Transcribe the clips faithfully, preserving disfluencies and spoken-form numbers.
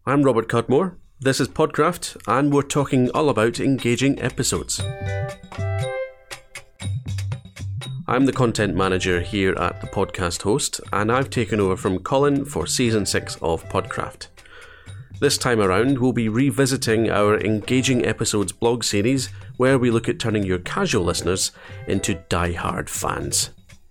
I'm Robert Cudmore, this is Podcraft, and we're talking all about engaging episodes. I'm the content manager here at the Podcast Host, and I've taken over from Colin for Season six of Podcraft. This time around, we'll be revisiting our Engaging Episodes blog series, where we look at turning your casual listeners into die-hard fans.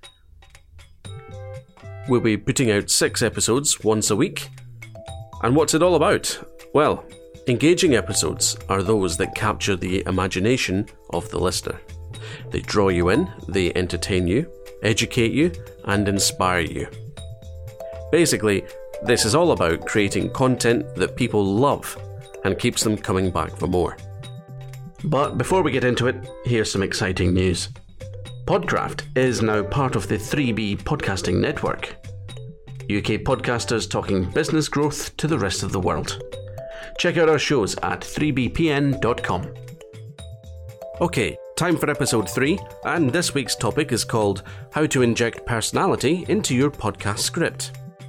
We'll be putting out six episodes once a week. And what's it all about? Well, engaging episodes are those that capture the imagination of the listener. They draw you in, they entertain you, educate you, and inspire you. Basically, this is all about creating content that people love and keeps them coming back for more. But before we get into it, here's some exciting news. Podcraft is now part of the three B Podcasting Network. U K podcasters talking business growth to the rest of the world. Check out our shows at three b p n dot com. Okay, time for episode three, and this week's topic is called How to Inject Personality into Your Podcast Script.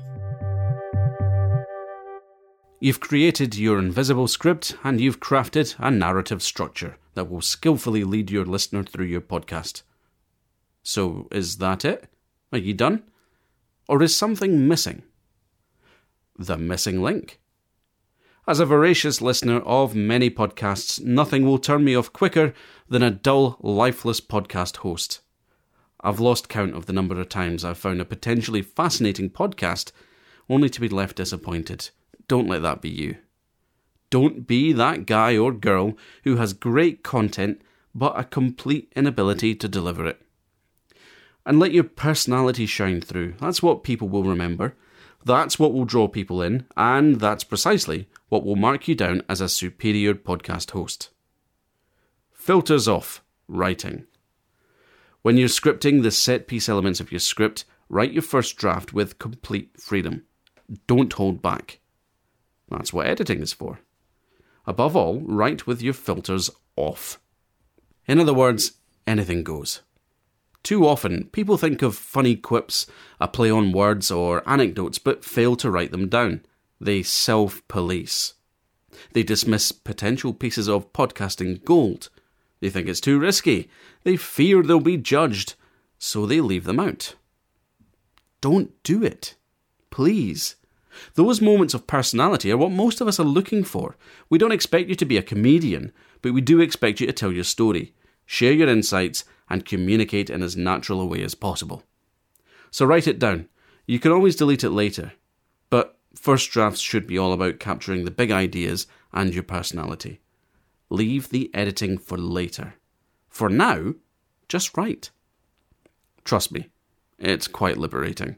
You've created your invisible script, and you've crafted a narrative structure that will skillfully lead your listener through your podcast. So, is that it? Are you done? Or is something missing? The missing link. As a voracious listener of many podcasts, nothing will turn me off quicker than a dull, lifeless podcast host. I've lost count of the number of times I've found a potentially fascinating podcast only to be left disappointed. Don't let that be you. Don't be that guy or girl who has great content but a complete inability to deliver it. And let your personality shine through. That's what people will remember. That's what will draw people in. And that's precisely what will mark you down as a superior podcast host. Filters off. Writing. When you're scripting the set piece elements of your script, write your first draft with complete freedom. Don't hold back. That's what editing is for. Above all, write with your filters off. In other words, anything goes. Too often, people think of funny quips, a play on words, or anecdotes, but fail to write them down. They self-police. They dismiss potential pieces of podcasting gold. They think it's too risky. They fear they'll be judged, so they leave them out. Don't do it. Please. Those moments of personality are what most of us are looking for. We don't expect you to be a comedian, but we do expect you to tell your story, share your insights, and communicate in as natural a way as possible. So write it down. You can always delete it later. But first drafts should be all about capturing the big ideas and your personality. Leave the editing for later. For now, just write. Trust me, it's quite liberating.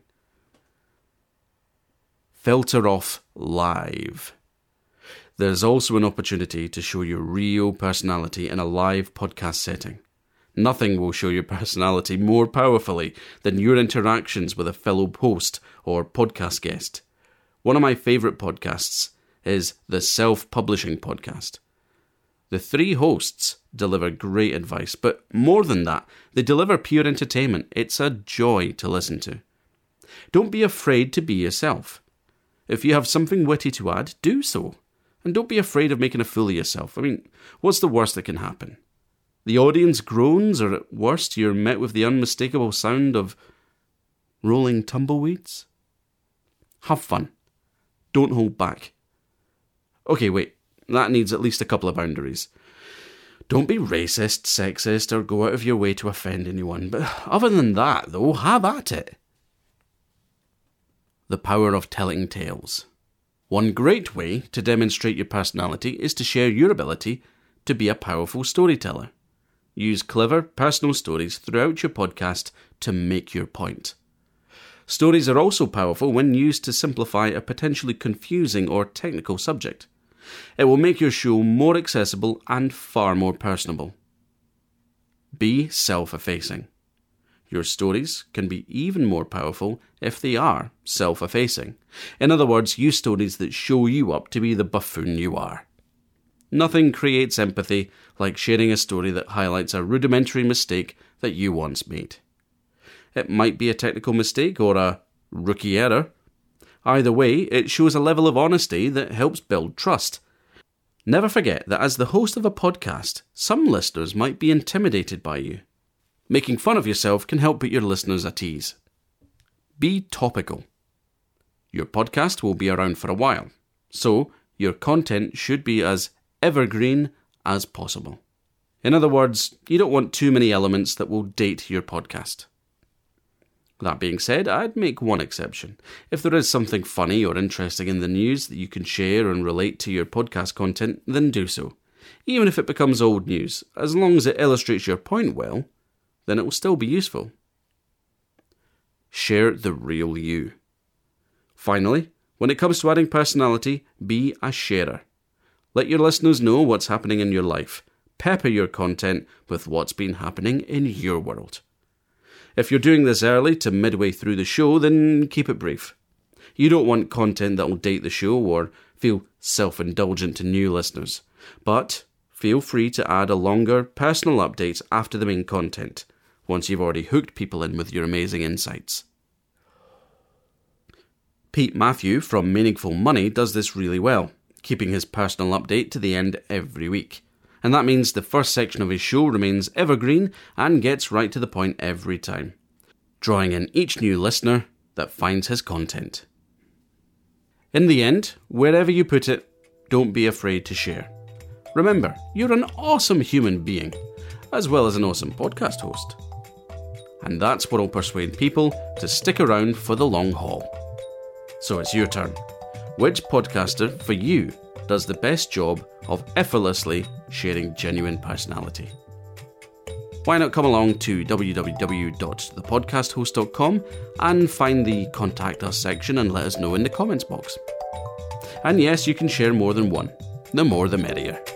Filter off live. There's also an opportunity to show your real personality in a live podcast setting. Nothing will show your personality more powerfully than your interactions with a fellow host or podcast guest. One of my favourite podcasts is the Self-Publishing Podcast. The three hosts deliver great advice, but more than that, they deliver pure entertainment. It's a joy to listen to. Don't be afraid to be yourself. If you have something witty to add, do so. And don't be afraid of making a fool of yourself. I mean, what's the worst that can happen? The audience groans, or at worst, you're met with the unmistakable sound of rolling tumbleweeds? Have fun. Don't hold back. Okay, wait. That needs at least a couple of boundaries. Don't be racist, sexist, or go out of your way to offend anyone. But other than that, though, have at it. The power of telling tales. One great way to demonstrate your personality is to share your ability to be a powerful storyteller. Use clever, personal stories throughout your podcast to make your point. Stories are also powerful when used to simplify a potentially confusing or technical subject. It will make your show more accessible and far more personable. Be self-effacing. Your stories can be even more powerful if they are self-effacing. In other words, use stories that show you up to be the buffoon you are. Nothing creates empathy like sharing a story that highlights a rudimentary mistake that you once made. It might be a technical mistake or a rookie error. Either way, it shows a level of honesty that helps build trust. Never forget that as the host of a podcast, some listeners might be intimidated by you. Making fun of yourself can help put your listeners at ease. Be topical. Your podcast will be around for a while, so your content should be as evergreen as possible. In other words, you don't want too many elements that will date your podcast. That being said, I'd make one exception. If there is something funny or interesting in the news that you can share and relate to your podcast content, then do so. Even if it becomes old news, as long as it illustrates your point well, then it will still be useful. Share the real you. Finally, when it comes to adding personality, be a sharer. Let your listeners know what's happening in your life. Pepper your content with what's been happening in your world. If you're doing this early to midway through the show, then keep it brief. You don't want content that will date the show or feel self-indulgent to new listeners. But feel free to add a longer, personal update after the main content, once you've already hooked people in with your amazing insights. Pete Matthew from Meaningful Money does this really well, keeping his personal update to the end every week. And that means the first section of his show remains evergreen and gets right to the point every time, drawing in each new listener that finds his content. In the end, wherever you put it, don't be afraid to share. Remember, you're an awesome human being, as well as an awesome podcast host. And that's what will persuade people to stick around for the long haul. So it's your turn. Which podcaster for you does the best job of effortlessly sharing genuine personality? Why not come along to w w w dot the podcast host dot com and find the Contact Us section and let us know in the comments box. And yes, you can share more than one. The more the merrier.